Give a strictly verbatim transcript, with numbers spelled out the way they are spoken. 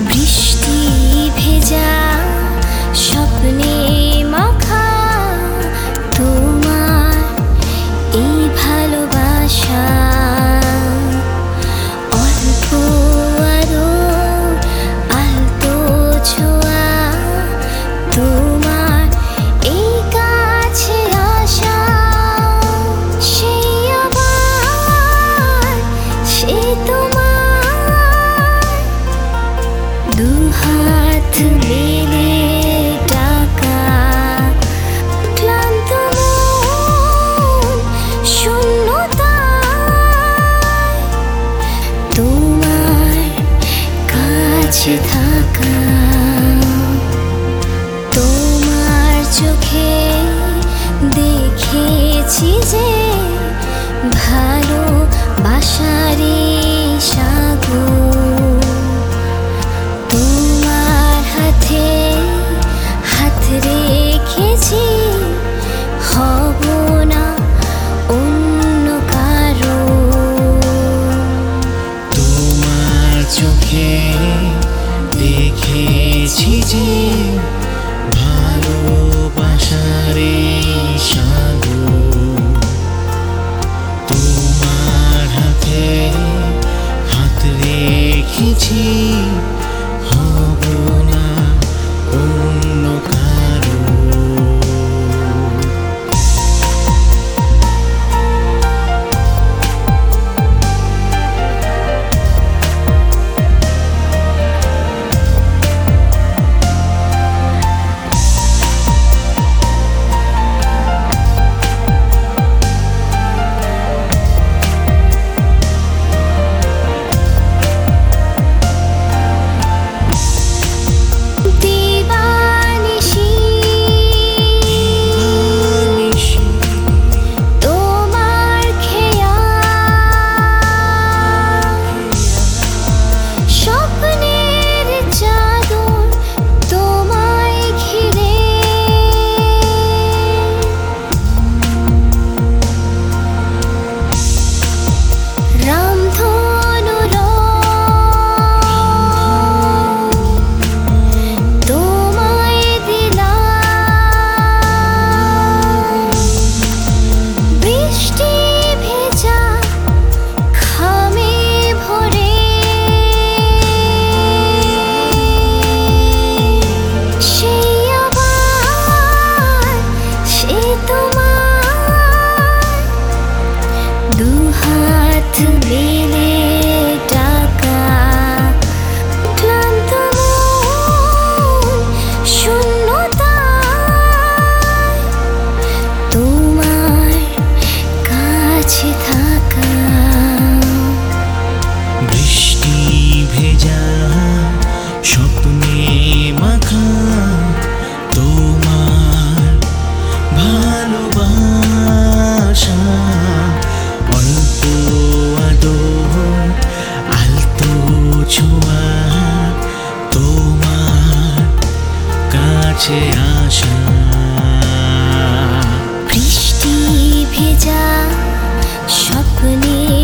বৃষ্টি ভেজা স্বপ্নে মাখা তোমার এই ভালোবাসা, অল্প আরো আলতো ছোঁয়া তোমার এই কাছে আসা, সেই আবার সে তোমার দুহাত মেলে ডাকা, ক্লান্ত মন শূন্যতায় তোমার কাছে থাকা, তোমার চোখে দেখেছি যে ভালোবাসারে সাগর, তোমার হাতে হাত রেখেছি, হব না অন্য কারো। তোমার চোখে দেখেছি যে ভালোবাসারে সাগর, তোমার হাতে হাত রেখেছি, হব না অন্য কারো। দিবানিশি তোমার খেয়াল, স্বপ্নের চাদর তোমায় ঘিরে, রামধনুর তোমায় দিলাম, বৃষ্টি ভেজা খামে ভরে, সেই আবার সে তোমার দুহাত মেলে ডাকা, ক্লান্ত মন শূন্যতায় তোমার কাছে থাকা, বৃষ্টি ভেজা স্বপ্নে মাখা তোমার ভালোবাসা, অল্প আদর আলতো ছোঁয়া তোমার কাছে আসা। বৃষ্টি ভেজা স্বপ্নে